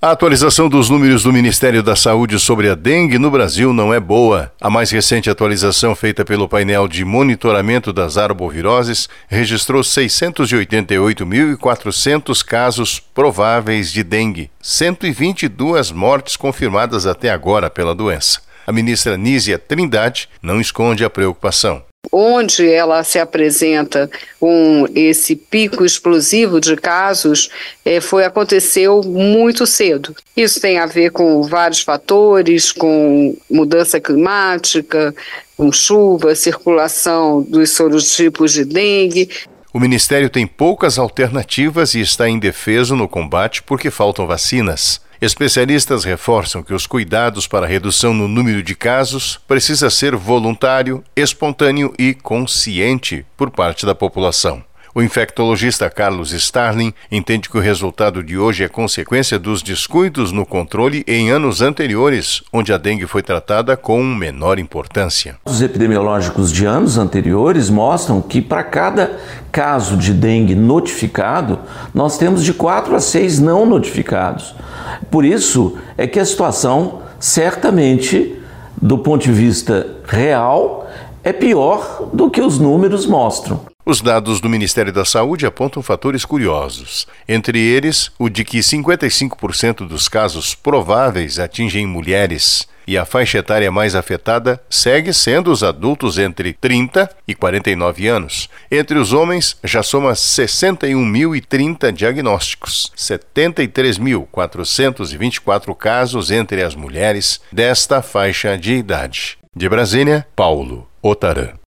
A atualização dos números do Ministério da Saúde sobre a dengue no Brasil não é boa. A mais recente atualização feita pelo painel de monitoramento das arboviroses registrou 688.400 casos prováveis de dengue, 122 mortes confirmadas até agora pela doença. A ministra Nízia Trindade não esconde a preocupação. Onde ela se apresenta com esse pico explosivo de casos, aconteceu muito cedo. Isso tem a ver com vários fatores, com mudança climática, com chuva, circulação dos sorotipos de dengue. O Ministério tem poucas alternativas e está indefeso no combate porque faltam vacinas. Especialistas reforçam que os cuidados para a redução no número de casos precisa ser voluntário, espontâneo e consciente por parte da população. O infectologista Carlos Starling entende que o resultado de hoje é consequência dos descuidos no controle em anos anteriores, onde a dengue foi tratada com menor importância. Os epidemiológicos de anos anteriores mostram que para cada caso de dengue notificado, nós temos de 4 a 6 não notificados. Por isso é que a situação, certamente, do ponto de vista real, é pior do que os números mostram. Os dados do Ministério da Saúde apontam fatores curiosos, entre eles o de que 55% dos casos prováveis atingem mulheres e a faixa etária mais afetada segue sendo os adultos entre 30 e 49 anos. Entre os homens, já soma 61.030 diagnósticos, 73.424 casos entre as mulheres desta faixa de idade. De Brasília, Paulo Otarã.